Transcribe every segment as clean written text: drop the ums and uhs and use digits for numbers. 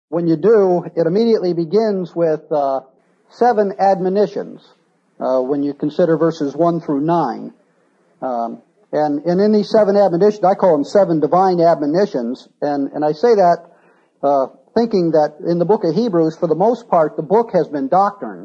When you do, it immediately begins with 7 admonitions when you consider verses 1 through 9. And in these 7 admonitions, I call them 7 divine admonitions, and I say that thinking that in the book of Hebrews, for the most part, the book has been doctrine,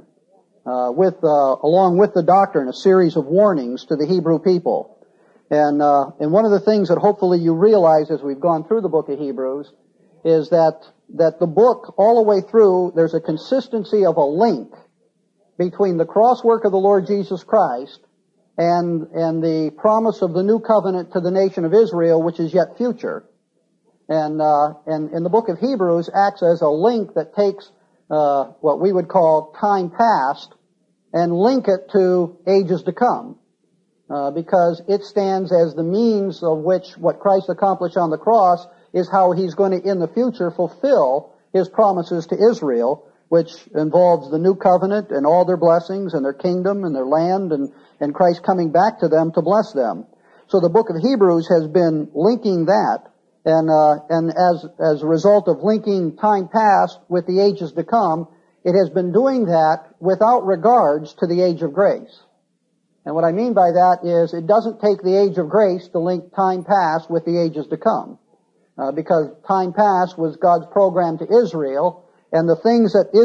along with the doctrine, a series of warnings to the Hebrew people. And one of the things that hopefully you realize as we've gone through the book of Hebrews is that the book, all the way through, there's a consistency of a link between the cross work of the Lord Jesus Christ and the promise of the new covenant to the nation of Israel, which is yet future. And the book of Hebrews acts as a link that takes what we would call time past and link it to ages to come. Because it stands as the means of which what Christ accomplished on the cross is how He's going to, in the future, fulfill His promises to Israel, which involves the new covenant and all their blessings and their kingdom and their land and Christ coming back to them to bless them. So the book of Hebrews has been linking that, and as a result of linking time past with the ages to come, it has been doing that without regards to the age of grace. And what I mean by that is it doesn't take the age of grace to link time past with the ages to come. Because time past was God's program to Israel, and the things that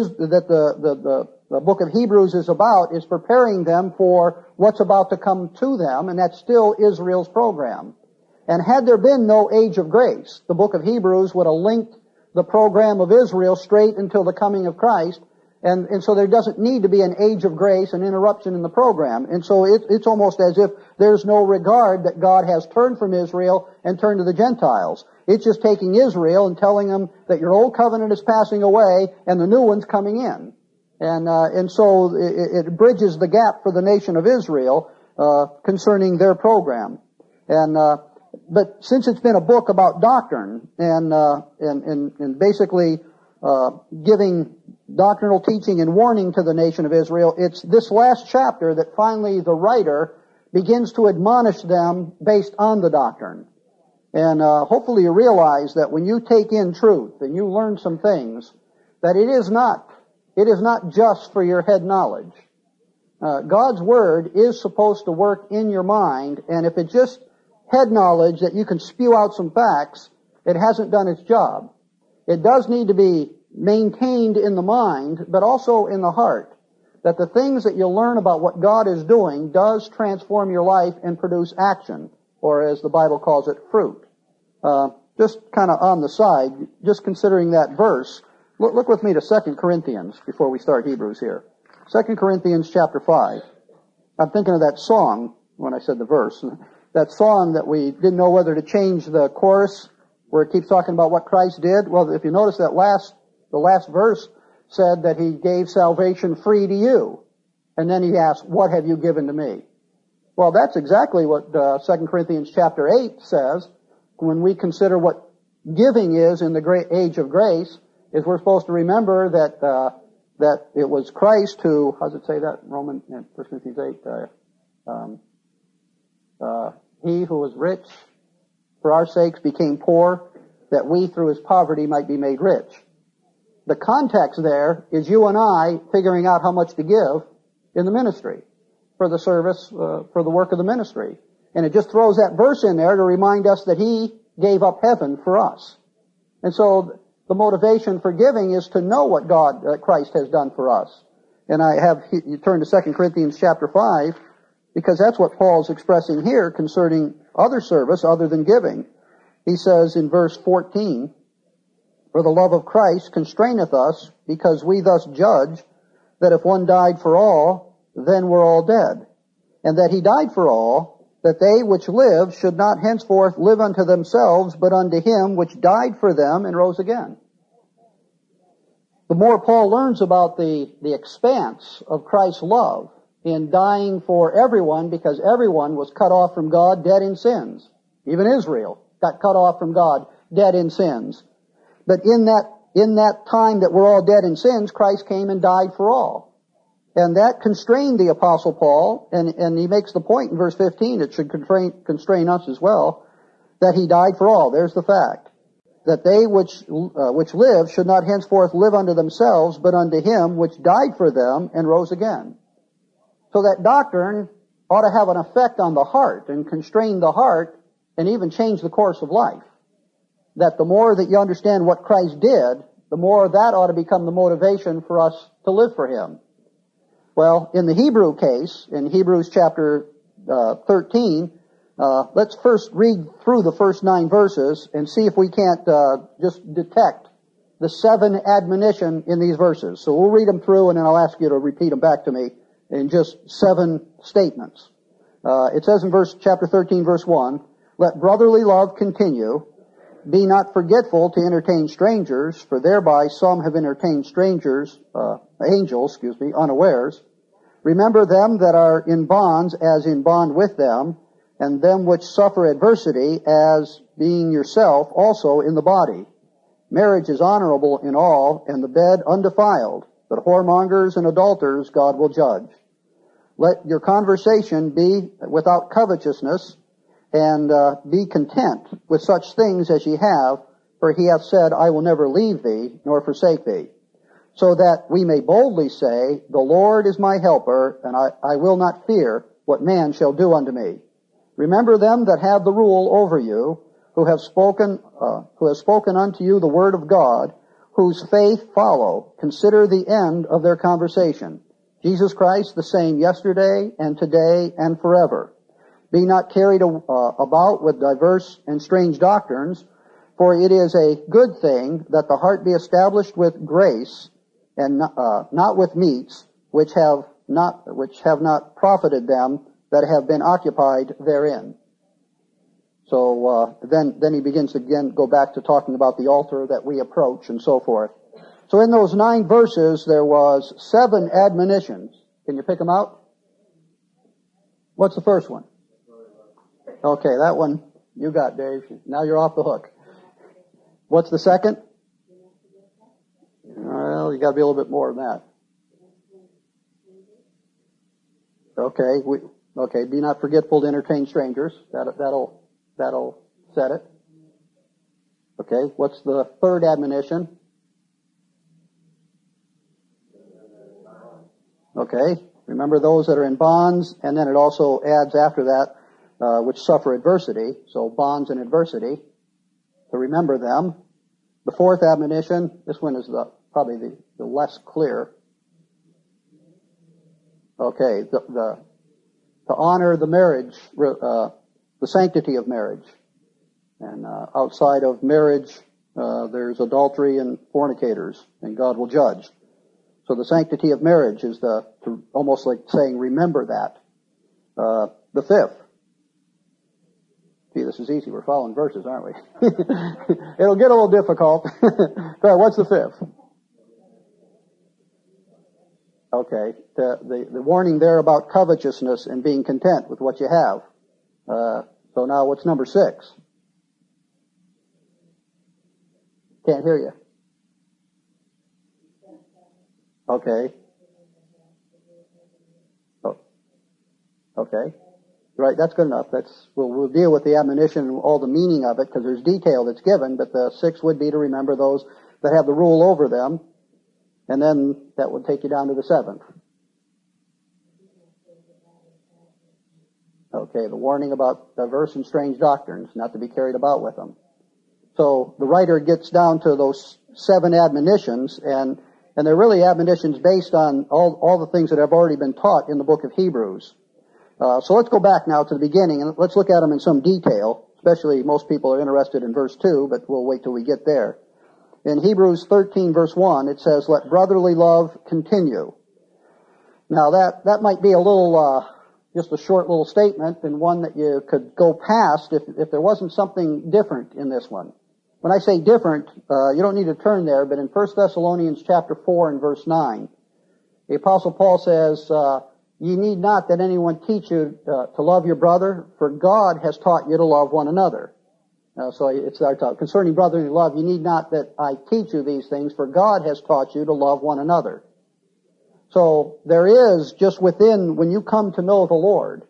the book of Hebrews is about is preparing them for what's about to come to them, and that's still Israel's program. And had there been no age of grace, the book of Hebrews would have linked the program of Israel straight until the coming of Christ, and so there doesn't need to be an age of grace, an interruption in the program. And so it's almost as if there's no regard that God has turned from Israel and turned to the Gentiles. It's just taking Israel and telling them that your old covenant is passing away and the new one's coming in. And so it bridges the gap for the nation of Israel concerning their program. But since it's been a book about doctrine and basically giving doctrinal teaching and warning to the nation of Israel, it's this last chapter that finally the writer begins to admonish them based on the doctrine. And hopefully you realize that when you take in truth and you learn some things, that it is not just for your head knowledge. God's Word is supposed to work in your mind, and if it's just head knowledge that you can spew out some facts, it hasn't done its job. It does need to be maintained in the mind, but also in the heart, that the things that you learn about what God is doing does transform your life and produce action, or as the Bible calls it, fruit. Just kind of on the side, just considering that verse, look with me to 2 Corinthians before we start Hebrews here. 2 Corinthians chapter 5. I'm thinking of that song when I said the verse. That song that we didn't know whether to change the chorus, where it keeps talking about what Christ did. Well, if you notice that the last verse said that He gave salvation free to you. And then He asked, what have you given to me? Well, that's exactly what 2 Corinthians chapter 8 says. When we consider what giving is in the great age of grace, is we're supposed to remember that it was Christ who, how does it say that? 1 Corinthians 8, He who was rich for our sakes became poor, that we through His poverty might be made rich. The context there is you and I figuring out how much to give in the ministry for the service, for the work of the ministry. And it just throws that verse in there to remind us that He gave up heaven for us. And so the motivation for giving is to know what Christ has done for us. And you turn to 2 Corinthians chapter 5, because that's what Paul's expressing here concerning other service other than giving. He says in verse 14, for the love of Christ constraineth us, because we thus judge that if one died for all, then we're all dead. And that He died for all, that they which live should not henceforth live unto themselves, but unto Him which died for them and rose again. The more Paul learns about the expanse of Christ's love in dying for everyone, because everyone was cut off from God, dead in sins. Even Israel got cut off from God, dead in sins. But in that time that we're all dead in sins, Christ came and died for all. And that constrained the Apostle Paul, and he makes the point in verse 15, it should constrain us as well, that He died for all. There's the fact. that they which live should not henceforth live unto themselves, but unto him which died for them and rose again. So that doctrine ought to have an effect on the heart and constrain the heart and even change the course of life. That the more that you understand what Christ did, the more that ought to become the motivation for us to live for him. Well, in the Hebrew case, in Hebrews chapter 13, let's first read through the first 9 verses and see if we can't just detect the 7 admonition in these verses. So we'll read them through and then I'll ask you to repeat them back to me in just 7 statements. It says in chapter 13, verse 1, "Let brotherly love continue. Be not forgetful to entertain strangers, for thereby some have entertained angels, unawares. Remember them that are in bonds as in bond with them, and them which suffer adversity as being yourself also in the body. Marriage is honorable in all, and the bed undefiled, but whoremongers and adulterers God will judge. Let your conversation be without covetousness, and be content with such things as ye have, for he hath said, I will never leave thee, nor forsake thee. So that we may boldly say, The Lord is my helper, and I will not fear what man shall do unto me. Remember them that have the rule over you, who have spoken unto you the word of God, whose faith follow. Consider the end of their conversation. Jesus Christ the same yesterday and today and forever. Be not carried about with diverse and strange doctrines, for it is a good thing that the heart be established with grace, and not with meats, which have not profited them that have been occupied therein." So then he begins to again go back to talking about the altar that we approach and so forth. So in those 9 verses there was 7 admonitions. Can you pick them out? What's the first one? Okay, that one you got, Dave. Now you're off the hook. What's the second? Well, you got to be a little bit more than that. Okay, be not forgetful to entertain strangers. That'll set it. Okay, what's the third admonition? Okay, remember those that are in bonds, and then it also adds after that, which suffer adversity. So bonds and adversity, to remember them. The fourth admonition, this one is probably the less clear. Okay, to honor the marriage, the sanctity of marriage. And outside of marriage, there's adultery and fornicators, and God will judge. So the sanctity of marriage is almost like saying, remember that. The fifth. Gee, this is easy. We're following verses, aren't we? It'll get a little difficult. What's the fifth? Okay. The warning there about covetousness and being content with what you have. So now what's number 6? Can't hear you. Okay. Oh. Okay. Right, that's good enough. We'll deal with the admonition and all the meaning of it, because there's detail that's given, but the 6 would be to remember those that have the rule over them, and then that would take you down to the 7th. Okay, the warning about diverse and strange doctrines, not to be carried about with them. So the writer gets down to those 7 admonitions, and they're really admonitions based on all the things that have already been taught in the book of Hebrews. So let's go back now to the beginning, and let's look at them in some detail. Especially, most people are interested in verse 2, but we'll wait till we get there. In Hebrews 13, verse 1, it says, "Let brotherly love continue." Now that might be a little, just a short little statement, and one that you could go past if there wasn't something different in this one. When I say different, you don't need to turn there, but in 1 Thessalonians chapter 4 and verse 9, the Apostle Paul says, "Ye need not that anyone teach you to love your brother, for God has taught you to love one another." So it's our talk. Concerning brotherly love, you need not that I teach you these things, for God has taught you to love one another. So there is, just within, when you come to know the Lord,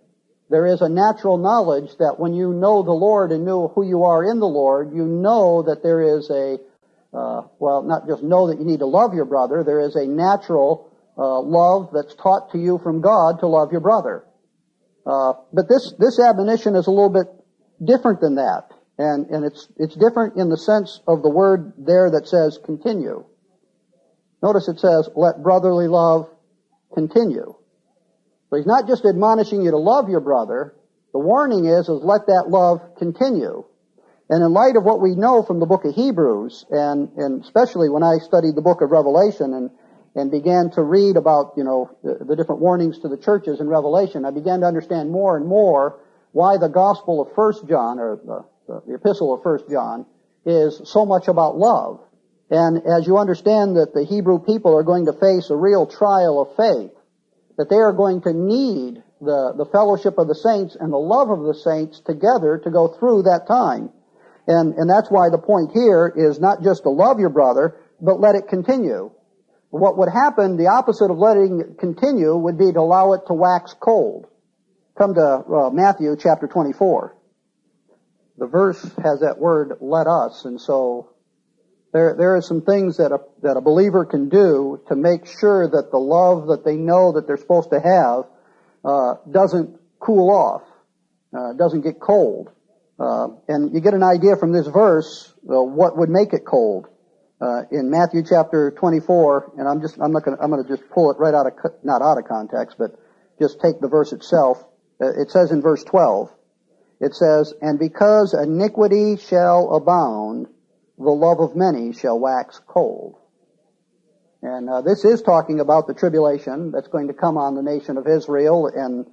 there is a natural knowledge that when you know the Lord and know who you are in the Lord, you know that there is not just know that you need to love your brother, there is a natural love that's taught to you from God to love your brother. But this admonition is a little bit different than that. And it's different in the sense of the word there that says continue. Notice it says, let brotherly love continue. So he's not just admonishing you to love your brother. The warning is let that love continue. And in light of what we know from the book of Hebrews, and especially when I studied the book of Revelation and began to read about, the different warnings to the churches in Revelation, I began to understand more and more why the gospel of 1 John, or the epistle of 1 John, is so much about love. And as you understand that the Hebrew people are going to face a real trial of faith, that they are going to need the fellowship of the saints and the love of the saints together to go through that time. And that's why the point here is not just to love your brother, but let it continue. What would happen, the opposite of letting it continue, would be to allow it to wax cold. Come to Matthew chapter 24. The verse has that word, let us, and so there are some things that a believer can do to make sure that the love that they know that they're supposed to have doesn't cool off, doesn't get cold. And you get an idea from this verse what would make it cold. In Matthew chapter 24, and I'm going to just pull it right not out of context, but just take the verse itself. It says in verse 12, it says, and because iniquity shall abound, the love of many shall wax cold. And this is talking about the tribulation that's going to come on the nation of Israel,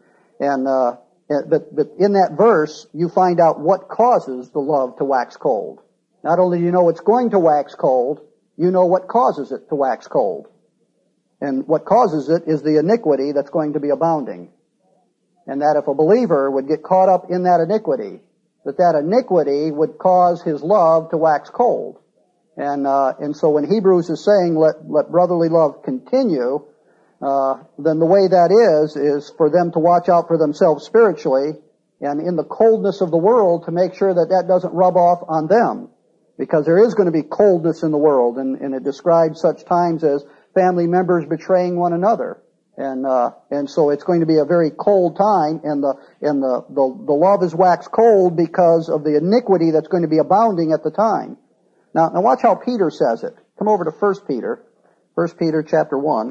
but in that verse you find out what causes the love to wax cold. Not only do you know it's going to wax cold, you know what causes it to wax cold. And what causes it is the iniquity that's going to be abounding. And that if a believer would get caught up in that iniquity, that iniquity would cause his love to wax cold. And so when Hebrews is saying let brotherly love continue, then the way that is for them to watch out for themselves spiritually and in the coldness of the world to make sure that doesn't rub off on them. Because there is going to be coldness in the world, and it describes such times as family members betraying one another. And so it's going to be a very cold time, and the love is waxed cold because of the iniquity that's going to be abounding at the time. Now watch how Peter says it. Come over to 1 Peter chapter 1.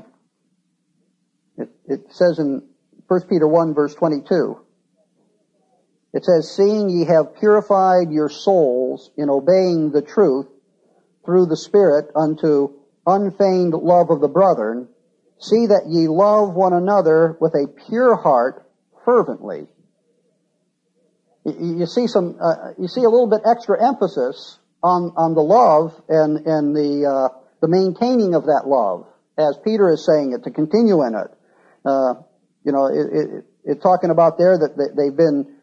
It says in 1 Peter 1 verse 22, it says, seeing ye have purified your souls in obeying the truth through the Spirit unto unfeigned love of the brethren, see that ye love one another with a pure heart fervently. You see a little bit extra emphasis on the love and the maintaining of that love, as Peter is saying it, to continue in it. It's talking about there that they've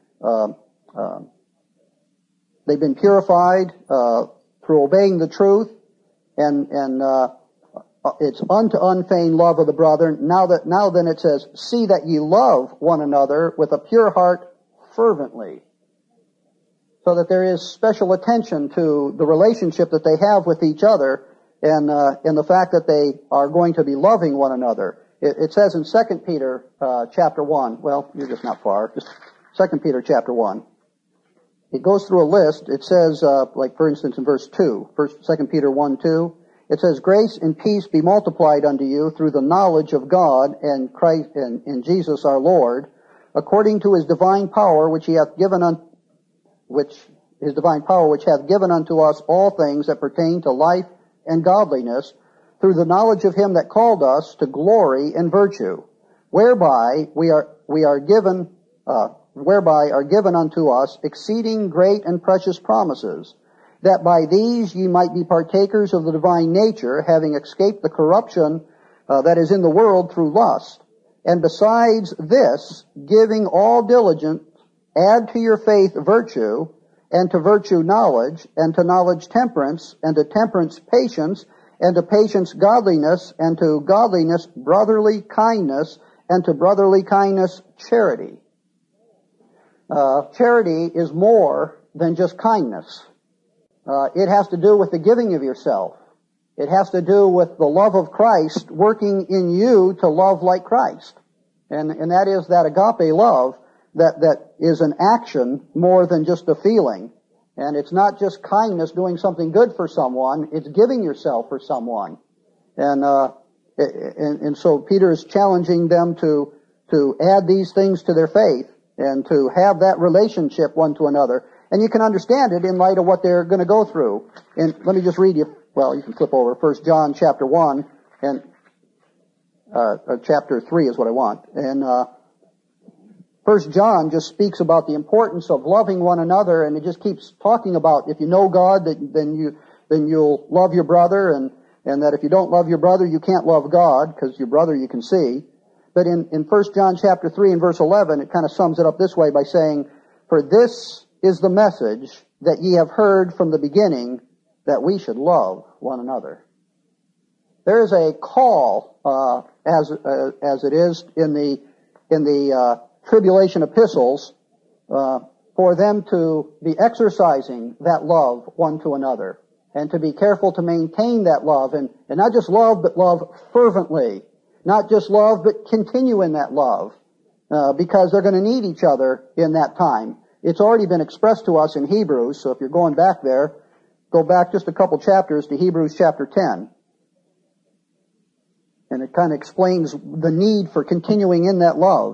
been purified through obeying the truth, and it's unto unfeigned love of the brethren. Now then it says, see that ye love one another with a pure heart fervently. So that there is special attention to the relationship that they have with each other, and the fact that they are going to be loving one another. It says in 2 Peter chapter 1, well, you're just not far, just 2 Peter chapter 1. It goes through a list. It says, like for instance in verse 2, 2 Peter 1:2, it says, grace and peace be multiplied unto you through the knowledge of God and Christ and in Jesus our Lord, according to his divine power which hath given unto us all things that pertain to life and godliness, through the knowledge of him that called us to glory and virtue, whereby are given unto us exceeding great and precious promises, that by these ye might be partakers of the divine nature, having escaped the corruption that is in the world through lust. And besides this, giving all diligence, add to your faith virtue, and to virtue knowledge, and to knowledge temperance, and to temperance patience, and to patience godliness, and to godliness brotherly kindness, and to brotherly kindness charity. charity is more than just kindness. It has to do with the giving of yourself. It has to do with the love of Christ working in you to love like Christ. And that is that agape love that is an action more than just a feeling. And it's not just kindness doing something good for someone, it's giving yourself for someone. And so Peter is challenging them to add these things to their faith and to have that relationship one to another. And you can understand it in light of what they're going to go through. And let me just read you, well, you can flip over 1 John chapter 1 and chapter 3 is what I want. And 1 John just speaks about the importance of loving one another, and it just keeps talking about if you know God, then you'll love your brother, and that if you don't love your brother, you can't love God, because your brother you can see. But in 1 John chapter 3 and verse 11, it kind of sums it up this way by saying, "For this is the message that ye have heard from the beginning, that we should love one another." There is a call, as it is in the tribulation epistles, for them to be exercising that love one to another, and to be careful to maintain that love, and not just love, but love fervently. Not just love, but continue in that love, because they're going to need each other in that time. It's already been expressed to us in Hebrews, so if you're going back there, go back just a couple chapters to Hebrews chapter 10. And it kind of explains the need for continuing in that love.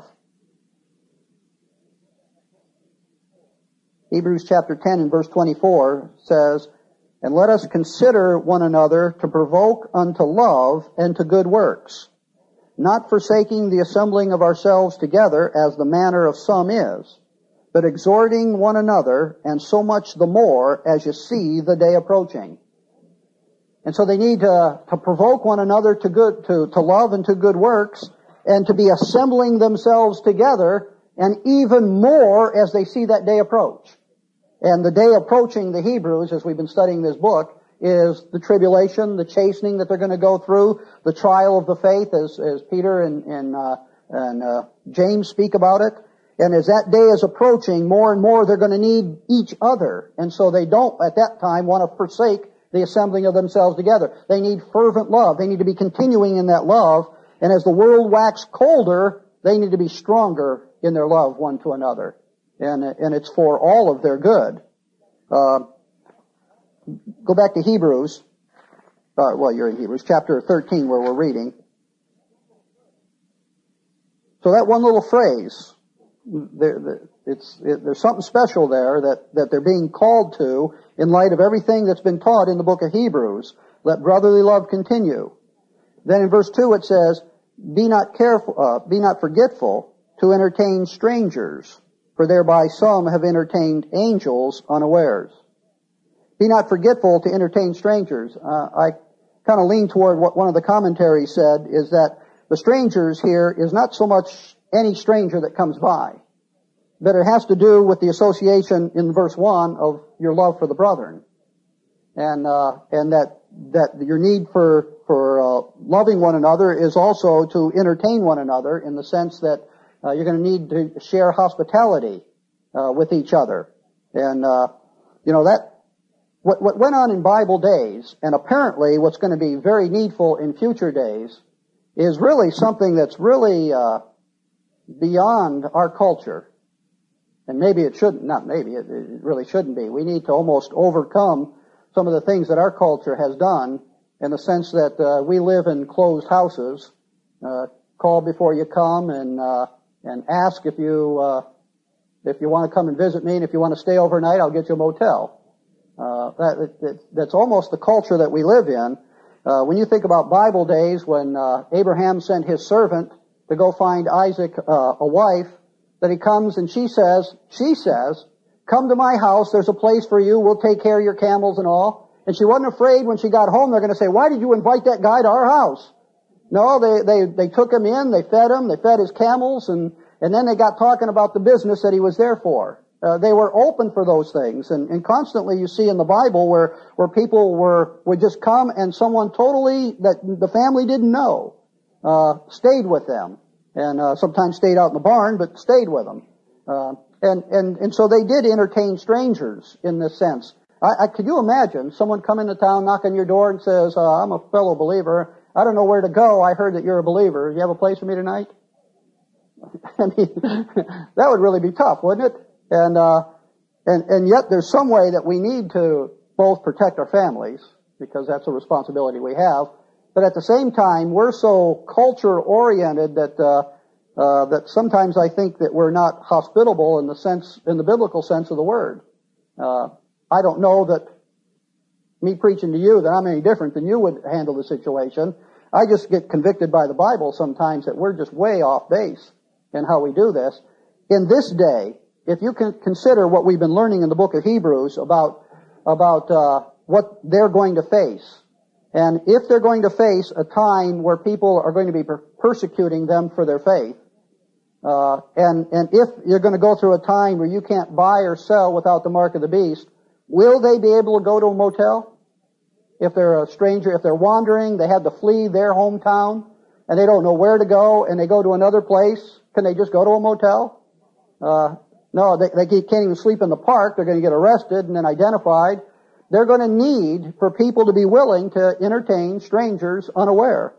Hebrews chapter 10 and verse 24 says, "And let us consider one another to provoke unto love and to good works, not forsaking the assembling of ourselves together as the manner of some is, but exhorting one another, and so much the more as you see the day approaching." And so they need to provoke one another to love and to good works, and to be assembling themselves together, and even more as they see that day approach. And the day approaching the Hebrews, as we've been studying this book, is the tribulation, the chastening that they're going to go through, the trial of the faith, as Peter and James speak about it. And as that day is approaching, more and more they're going to need each other. And so they don't, at that time, want to forsake the assembling of themselves together. They need fervent love. They need to be continuing in that love. And as the world waxes colder, they need to be stronger in their love one to another. And it's for all of their good. Go back to Hebrews. You're in Hebrews chapter 13 where we're reading. So that one little phrase, there's something special there that they're being called to in light of everything that's been taught in the book of Hebrews. Let brotherly love continue. Then in verse 2 it says, be not forgetful to entertain strangers, for thereby some have entertained angels unawares. Be not forgetful to entertain strangers. I kind of lean toward what one of the commentaries said, is that the strangers here is not so much any stranger that comes by, but it has to do with the association in verse 1 of your love for the brethren. And that your need for loving one another is also to entertain one another, in the sense that you're going to need to share hospitality with each other. And that what went on in Bible days, and apparently what's going to be very needful in future days, is really something that's really beyond our culture. And maybe it shouldn't, not maybe, it really shouldn't be. We need to almost overcome some of the things that our culture has done, in the sense that we live in closed houses. Call before you come, and ask if you want to come and visit me, and if you want to stay overnight, I'll get you a motel. That's almost the culture that we live in. When you think about Bible days, when Abraham sent his servant to go find Isaac a wife, that he comes and she says, come to my house, there's a place for you, we'll take care of your camels and all. And she wasn't afraid when she got home they're going to say, why did you invite that guy to our house? No, they took him in, they fed his camels, and then they got talking about the business that he was there for. They were open for those things, and constantly you see in the Bible where people would just come, and someone totally that the family didn't know stayed with them, and sometimes stayed out in the barn, but stayed with them. And so they did entertain strangers in this sense. Could you imagine someone come into town, knock on your door and says, I'm a fellow believer. I don't know where to go. I heard that you're a believer. You have a place for me tonight? I mean, that would really be tough, wouldn't it? And yet there's some way that we need to both protect our families, because that's a responsibility we have. But at the same time, we're so culture oriented that sometimes I think that we're not hospitable in the biblical sense of the word. I don't know that me preaching to you that I'm any different than you would handle the situation. I just get convicted by the Bible sometimes that we're just way off base in how we do this. In this day, if you can consider what we've been learning in the book of Hebrews about what they're going to face, and if they're going to face a time where people are going to be persecuting them for their faith, and if you're going to go through a time where you can't buy or sell without the mark of the beast, will they be able to go to a motel? If they're a stranger, if they're wandering, they have to flee their hometown, and they don't know where to go, and they go to another place, can they just go to a motel? No, they can't even sleep in the park. They're going to get arrested and then identified. They're going to need for people to be willing to entertain strangers unaware.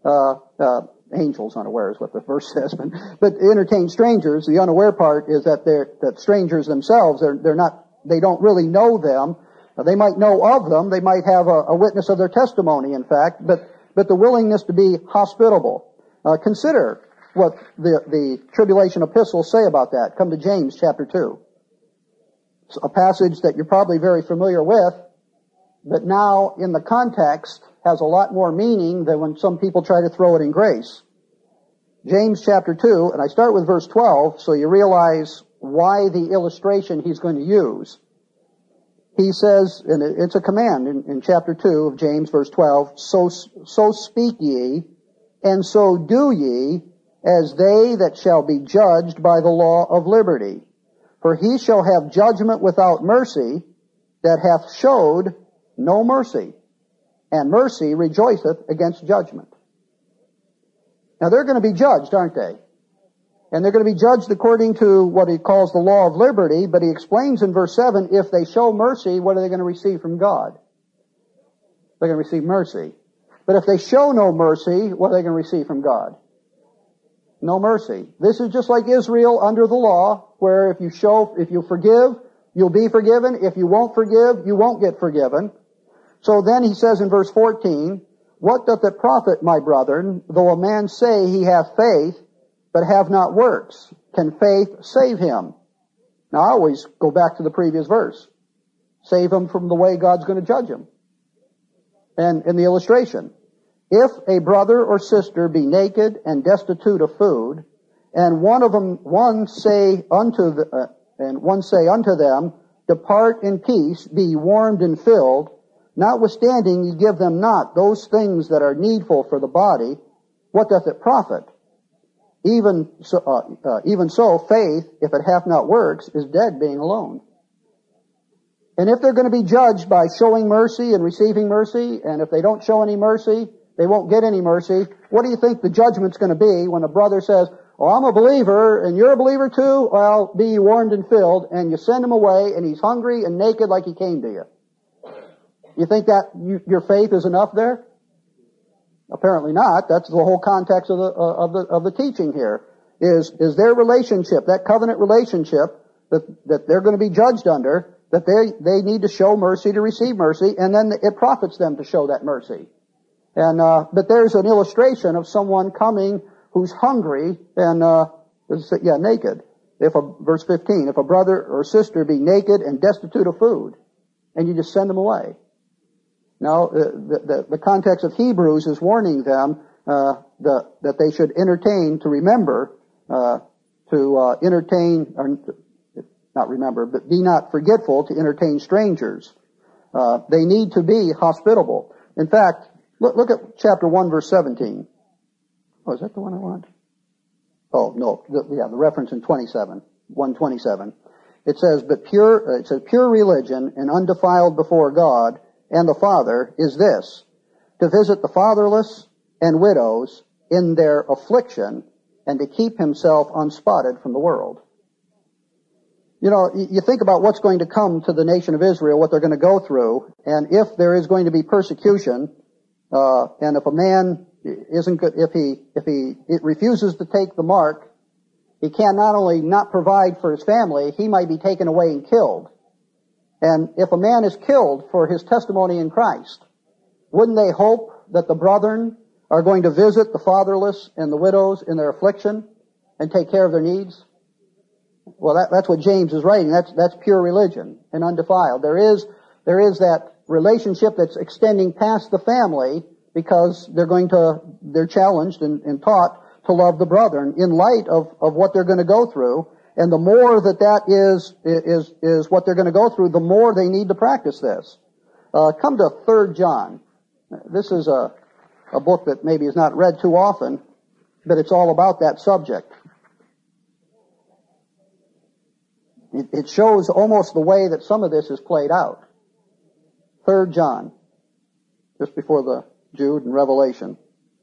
Angels unaware is what the verse says, but entertain strangers. The unaware part is that strangers themselves, they don't really know them. They might know of them. They might have a witness of their testimony, in fact, but the willingness to be hospitable. Consider what the tribulation epistles say about that. Come to James chapter 2. It's a passage that you're probably very familiar with, but now in the context has a lot more meaning than when some people try to throw it in grace. James chapter 2, and I start with verse 12 so you realize why the illustration he's going to use. He says, and it's a command in chapter 2 of James, verse 12, so speak ye, and so do ye, as they that shall be judged by the law of liberty. For he shall have judgment without mercy, that hath showed no mercy, and mercy rejoiceth against judgment. Now they're going to be judged, aren't they? And they're going to be judged according to what he calls the law of liberty, but he explains in verse 7, if they show mercy, what are they going to receive from God? They're going to receive mercy. But if they show no mercy, what are they going to receive from God? No mercy. This is just like Israel under the law, where if you forgive, you'll be forgiven. If you won't forgive, you won't get forgiven. So then he says in verse 14, what doth it profit, my brethren, though a man say he hath faith, but have not works? Can faith save him? Now I always go back to the previous verse. Save him from the way God's going to judge him. And in the illustration, if a brother or sister be naked and destitute of food, and one say unto them, depart in peace, be ye warmed and filled, notwithstanding ye give them not those things that are needful for the body, what doth it profit? Even so, faith, if it hath not works, is dead being alone. And if they're going to be judged by showing mercy and receiving mercy, and if they don't show any mercy, they won't get any mercy, what do you think the judgment's going to be when a brother says, oh, I'm a believer, and you're a believer too? Well, be ye warmed and filled, and you send him away, and he's hungry and naked like he came to you. You think that your faith is enough there? Apparently not. That's the whole context of the teaching here. Is their relationship, that covenant relationship that they're going to be judged under, that they need to show mercy to receive mercy, and then it profits them to show that mercy. And but there's an illustration of someone coming who's hungry and naked. Verse 15, if a brother or sister be naked and destitute of food, and you just send them away. Now, the context of Hebrews is warning them that they should entertain, to remember, entertain, or not remember, but be not forgetful to entertain strangers. They need to be hospitable. In fact, look at chapter 1, verse 17. Oh, is that the one I want? Oh, no, the reference in 1:27. It says, pure religion and undefiled before God and the Father is this, to visit the fatherless and widows in their affliction and to keep himself unspotted from the world. You know, you think about what's going to come to the nation of Israel, what they're going to go through, and if there is going to be persecution, and if a man isn't good, if he refuses to take the mark, he can not only not provide for his family, he might be taken away and killed. And if a man is killed for his testimony in Christ, wouldn't they hope that the brethren are going to visit the fatherless and the widows in their affliction and take care of their needs? Well, that's what James is writing. That's pure religion and undefiled. There is that relationship that's extending past the family, because they're challenged and taught to love the brethren in light of what they're going to go through. And the more that is what they're going to go through, the more they need to practice this. Come to 3 John. This is a book that maybe is not read too often, but it's all about that subject. It shows almost the way that some of this is played out. 3 John, just before the Jude and Revelation.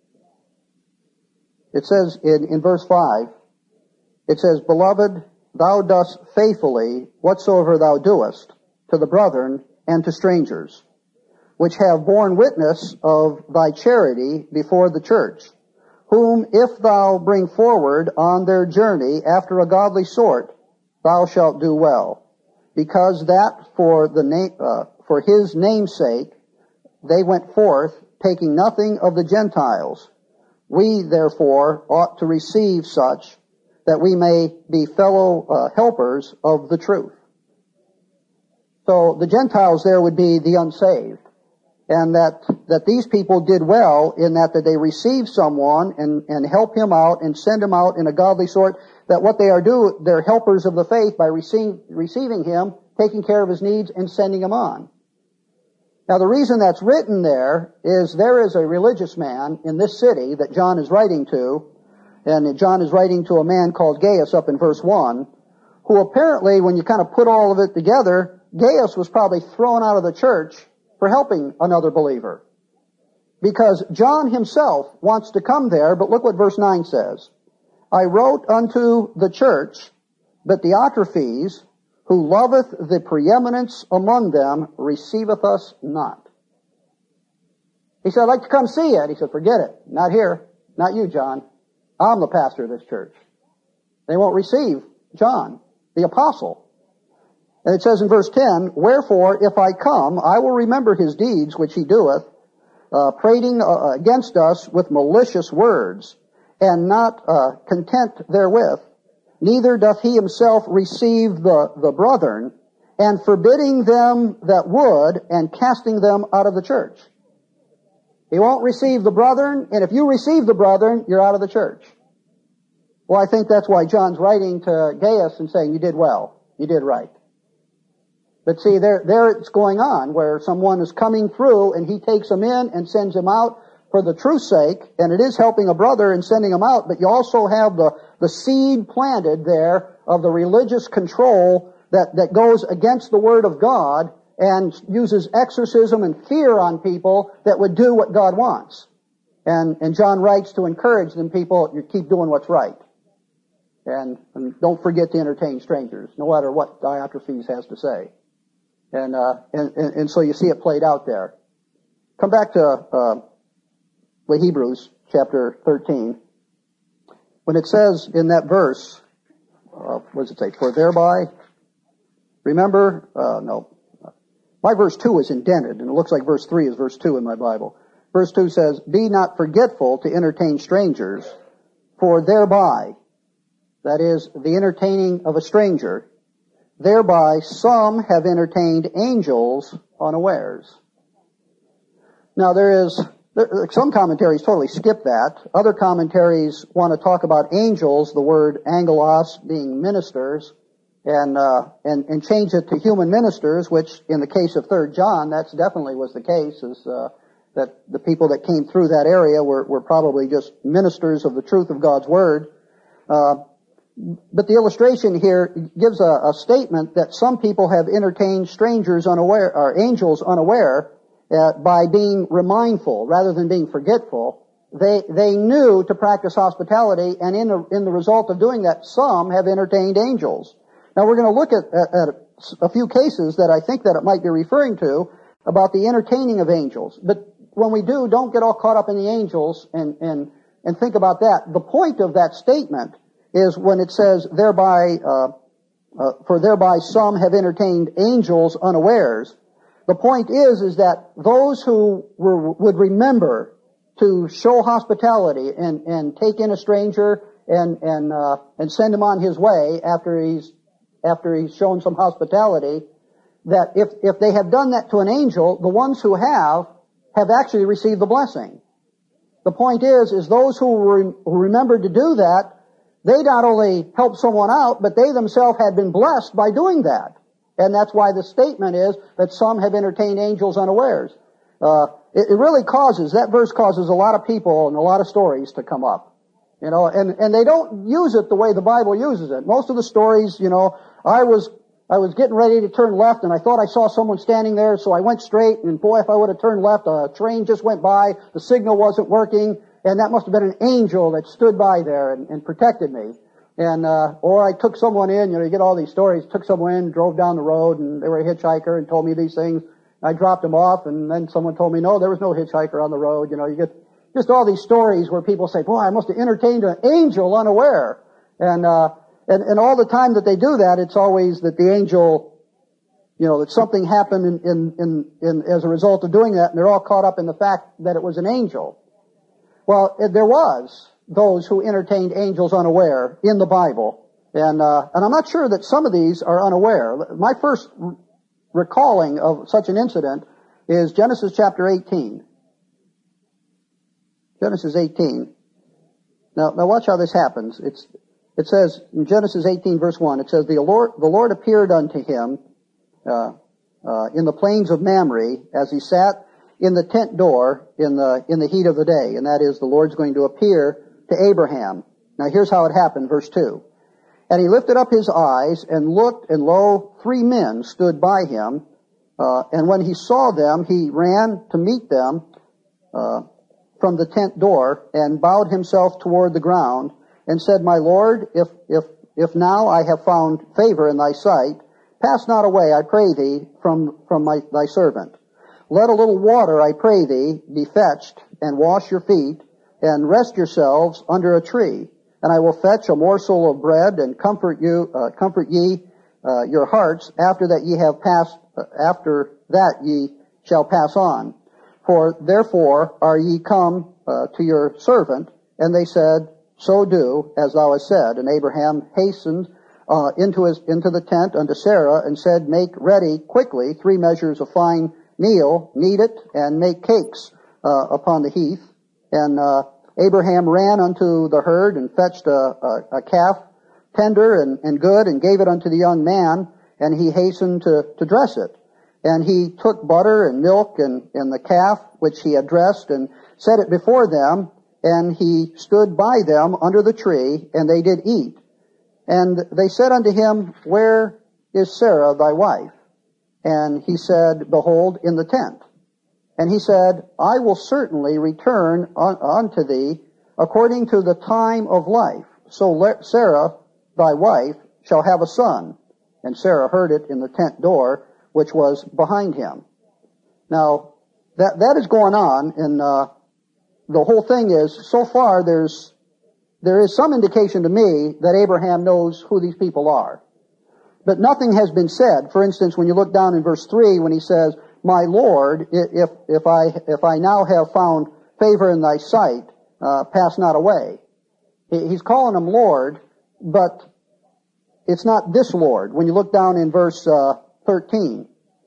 It says in verse 5, it says, Beloved, thou dost faithfully whatsoever thou doest to the brethren and to strangers, which have borne witness of thy charity before the church, whom if thou bring forward on their journey after a godly sort, thou shalt do well, because that for his name's sake they went forth, taking nothing of the Gentiles. We, therefore, ought to receive such, that we may be fellow helpers of the truth. So the Gentiles there would be the unsaved, and that these people did well in that they receive someone and help him out and send him out in a godly sort, that what they are they're helpers of the faith by receiving him, taking care of his needs, and sending him on. Now the reason that's written there is a religious man in this city that John is writing to, and John is writing to a man called Gaius up in verse 1, who apparently, when you kind of put all of it together, Gaius was probably thrown out of the church for helping another believer. Because John himself wants to come there, but look what verse 9 says. I wrote unto the church, but Diotrephes, who loveth the preeminence among them, receiveth us not. He said, I'd like to come see you. And he said, forget it. Not here. Not you, John. I'm the pastor of this church. They won't receive John, the apostle. And it says in verse 10, Wherefore, if I come, I will remember his deeds which he doeth, prating against us with malicious words, and not content therewith. Neither doth he himself receive the brethren, and forbidding them that would, and casting them out of the church. He won't receive the brethren, and if you receive the brethren, you're out of the church. Well, I think that's why John's writing to Gaius and saying, you did well, you did right. But see, there it's going on, where someone is coming through, and he takes them in and sends them out for the truth's sake, and it is helping a brother and sending him out, but you also have the seed planted there of the religious control that goes against the Word of God and uses exorcism and fear on people that would do what God wants. And John writes to encourage them, people, you keep doing what's right. And don't forget to entertain strangers, no matter what Diotrephes has to say. And so you see it played out there. Come back to Hebrews chapter 13. When it says in that verse, what does it say? For thereby, remember, no. My verse 2 is indented, and it looks like verse 3 is verse 2 in my Bible. Verse 2 says, Be not forgetful to entertain strangers, for thereby, that is, the entertaining of a stranger, thereby some have entertained angels unawares. Now some commentaries totally skip that. Other commentaries want to talk about angels, the word angelos being ministers, and change it to human ministers, which in the case of 3 John, that's definitely was the case, is that the people that came through that area were probably just ministers of the truth of God's Word. But the illustration here gives a statement that some people have entertained strangers unaware, or angels unaware, by being remindful rather than being forgetful. They knew to practice hospitality, and in the result of doing that, some have entertained angels. Now we're going to look at a few cases that I think that it might be referring to about the entertaining of angels. But when we do, don't get all caught up in the angels and think about that. The point of that statement is when it says, for thereby some have entertained angels unawares. The point is that those who would remember to show hospitality and take in a stranger and send him on his way after he's shown some hospitality, that if they have done that to an angel, the ones who have actually received the blessing. The point is those who remembered to do that, they not only helped someone out, but they themselves had been blessed by doing that. And that's why the statement is that some have entertained angels unawares. It really that verse causes a lot of people and a lot of stories to come up. You know, and they don't use it the way the Bible uses it. Most of the stories, you know, I was getting ready to turn left and I thought I saw someone standing there, so I went straight, and boy, if I would have turned left, a train just went by, the signal wasn't working, and that must have been an angel that stood by there and protected me. And, or I took someone in, you know, you get all these stories, took someone in, drove down the road, and they were a hitchhiker and told me these things. I dropped them off, and then someone told me, no, there was no hitchhiker on the road. You know, you get just all these stories where people say, boy, I must have entertained an angel unaware. And all the time that they do that, it's always that the angel, you know, that something happened in as a result of doing that, and they're all caught up in the fact that it was an angel. Well, there was those who entertained angels unaware in the Bible. And I'm not sure that some of these are unaware. My first recalling of such an incident is Genesis chapter 18. Genesis 18. Now watch how this happens. It says in Genesis 18 verse 1, it says, the Lord appeared unto him in the plains of Mamre as he sat in the tent door in the heat of the day. And that is, the Lord's going to appear to Abraham. Now here's how it happened, verse 2. And he lifted up his eyes and looked, and lo, 3 men stood by him. And when he saw them, he ran to meet them from the tent door and bowed himself toward the ground and said, My Lord, if now I have found favor in thy sight, pass not away, I pray thee, from thy servant. Let a little water, I pray thee, be fetched, and wash your feet, and rest yourselves under a tree. And I will fetch a morsel of bread, and comfort ye your hearts, after that ye shall pass on. For therefore are ye come to your servant. And they said, So do, as thou hast said. And Abraham hastened into the tent unto Sarah, and said, Make ready quickly 3 measures of fine meal, knead it, and make cakes upon the heath. And Abraham ran unto the herd, and fetched a calf, tender and good, and gave it unto the young man, and he hastened to dress it. And he took butter and milk and the calf, which he had dressed, and set it before them, and he stood by them under the tree, and they did eat. And they said unto him, Where is Sarah thy wife? And he said, Behold, in the tent. And he said, I will certainly return unto thee according to the time of life. So Sarah, thy wife, shall have a son. And Sarah heard it in the tent door, which was behind him. Now, that is going on, and the whole thing is, so far there is some indication to me that Abraham knows who these people are. But nothing has been said. For instance, when you look down in verse 3, when he says, My Lord, if I now have found favor in thy sight, pass not away. He's calling him Lord, but it's not this Lord. When you look down in verse 13,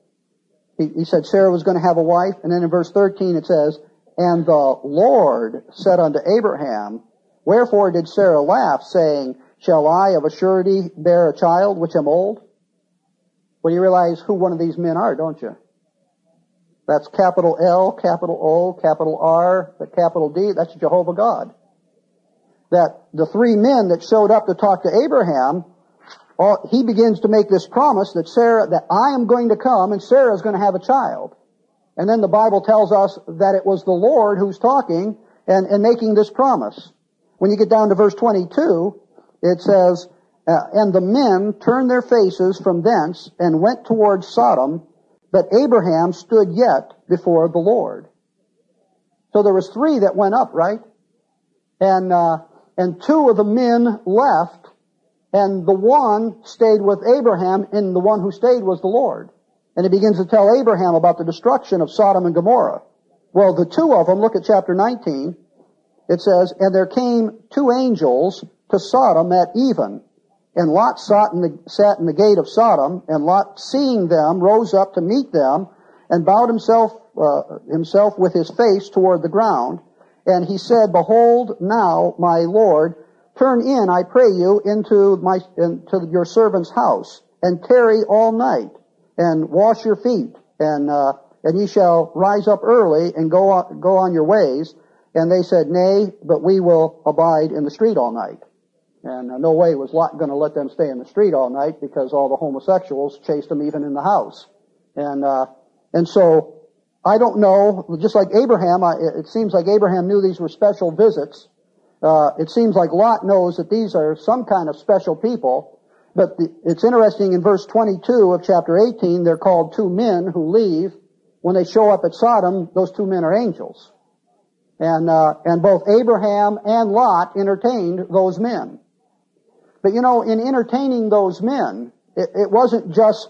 he said Sarah was going to have a wife, and then in verse 13 it says, And the Lord said unto Abraham, Wherefore did Sarah laugh, saying, Shall I of a surety bear a child which am old? Well, you realize who one of these men are, don't you? That's capital L, capital O, capital R, the capital D. That's Jehovah God. That the 3 men that showed up to talk to Abraham, he begins to make this promise that I am going to come and Sarah is going to have a child. And then the Bible tells us that it was the Lord who's talking and making this promise. When you get down to verse 22, it says, And the men turned their faces from thence and went towards Sodom, but Abraham stood yet before the Lord. So there was 3 that went up, right? And 2 of the men left, and the one stayed with Abraham, and the one who stayed was the Lord. And he begins to tell Abraham about the destruction of Sodom and Gomorrah. Well, the 2 of them, look at chapter 19, it says, and there came 2 angels to Sodom at even, and Lot sat in the gate of Sodom, and Lot, seeing them, rose up to meet them, and bowed himself with his face toward the ground. And he said, Behold, now, my Lord, turn in, I pray you, into your servant's house, and tarry all night, and wash your feet, and ye shall rise up early, and go on your ways. And they said, Nay, but we will abide in the street all night. And no way was Lot going to let them stay in the street all night, because all the homosexuals chased them even in the house. And so, I don't know, just like Abraham, it seems like Abraham knew these were special visits. It seems like Lot knows that these are some kind of special people. But it's interesting, in verse 22 of chapter 18, they're called 2 men who leave. When they show up at Sodom, those 2 men are angels. And both Abraham and Lot entertained those men. But in entertaining those men, it wasn't just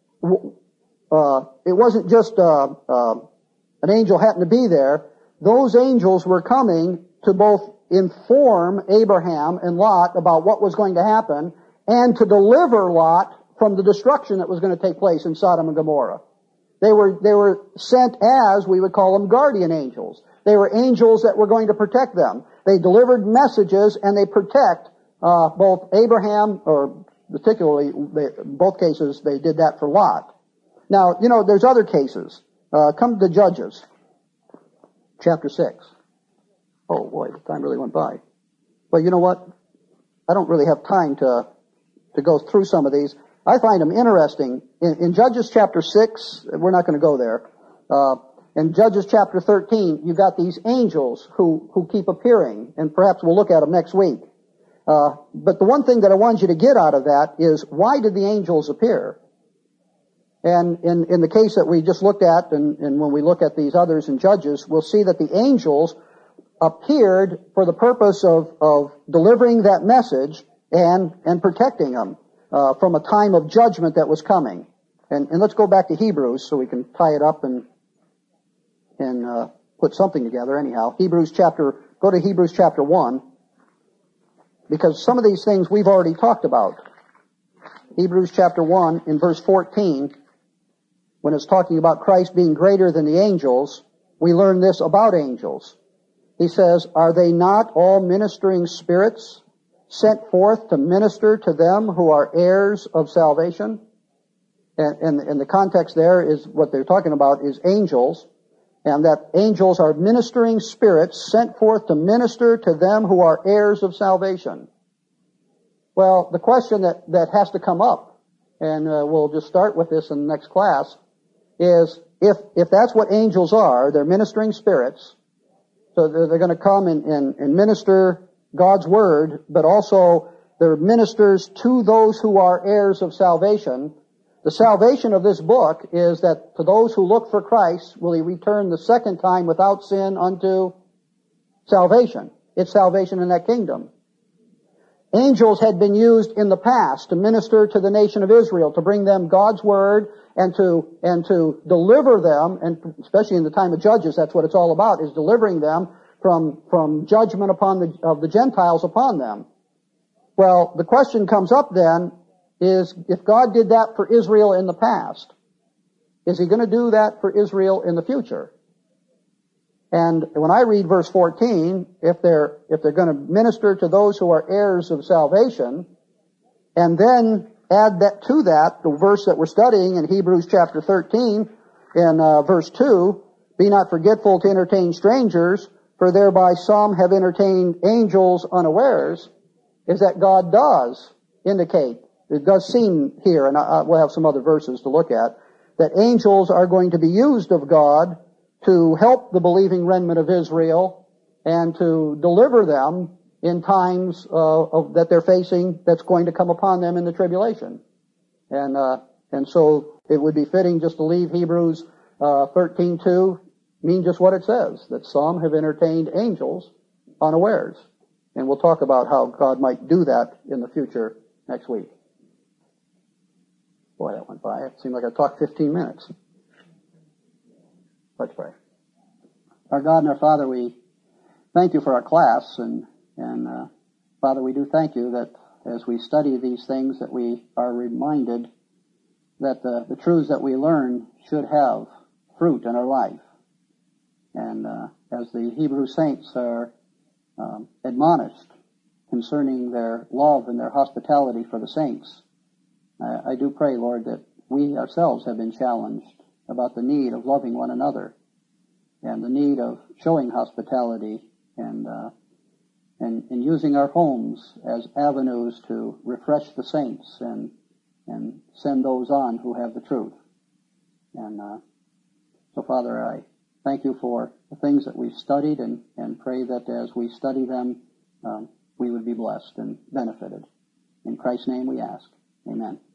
an angel happened to be there. Those angels were coming to both inform Abraham and Lot about what was going to happen, and to deliver Lot from the destruction that was going to take place in Sodom and Gomorrah. They were sent as, we would call them, guardian angels. They were angels that were going to protect them. They delivered messages, and they protect both Abraham, or particularly, in both cases, they did that for Lot. Now, there's other cases. Come to Judges, chapter 6. Oh boy, the time really went by. But you know what? I don't really have time to go through some of these. I find them interesting. In Judges chapter 6, we're not going to go there. In Judges chapter 13, you've got these angels who keep appearing, and perhaps we'll look at them next week. But the one thing that I want you to get out of that is, why did the angels appear? And in the case that we just looked at, and when we look at these others in Judges, we'll see that the angels appeared for the purpose of delivering that message and protecting them from a time of judgment that was coming. And let's go back to Hebrews so we can tie it up and put something together anyhow. Go to Hebrews chapter 1, because some of these things we've already talked about. Hebrews chapter 1 in verse 14, when it's talking about Christ being greater than the angels, we learn this about angels. He says, Are they not all ministering spirits sent forth to minister to them who are heirs of salvation? And the context there is, what they're talking about is angels, and that angels are ministering spirits sent forth to minister to them who are heirs of salvation. Well, the question that has to come up, and we'll just start with this in the next class, is if that's what angels are, they're ministering spirits, so they're going to come and minister God's Word, but also they're ministers to those who are heirs of salvation. The salvation of this book is that to those who look for Christ, will He return the second time without sin unto salvation. It's salvation in that kingdom. Angels had been used in the past to minister to the nation of Israel, to bring them God's Word and to deliver them, and especially in the time of Judges, that's what it's all about, is delivering them from judgment of the Gentiles upon them. Well, the question comes up then is, if God did that for Israel in the past, is He going to do that for Israel in the future? And when I read verse 14, if they're going to minister to those who are heirs of salvation, and then add that to that, the verse that we're studying in Hebrews chapter 13, in verse 2, Be not forgetful to entertain strangers, for thereby some have entertained angels unawares, is that God does indicate, it does seem here, and we'll have some other verses to look at, that angels are going to be used of God to help the believing remnant of Israel and to deliver them in times that they're facing that's going to come upon them in the tribulation. And so it would be fitting just to leave Hebrews 13:2 mean just what it says, that some have entertained angels unawares. And we'll talk about how God might do that in the future next week. Boy, that went by. It seemed like I talked 15 minutes. Let's pray. Our God and our Father, we thank you for our class, and Father, we do thank you that as we study these things that we are reminded that the truths that we learn should have fruit in our life. And as the Hebrew saints are admonished concerning their love and their hospitality for the saints, I do pray, Lord, that we ourselves have been challenged about the need of loving one another and the need of showing hospitality and using our homes as avenues to refresh the saints and send those on who have the truth. And so, Father, I thank you for the things that we've studied and pray that as we study them, we would be blessed and benefited. In Christ's name we ask. Amen.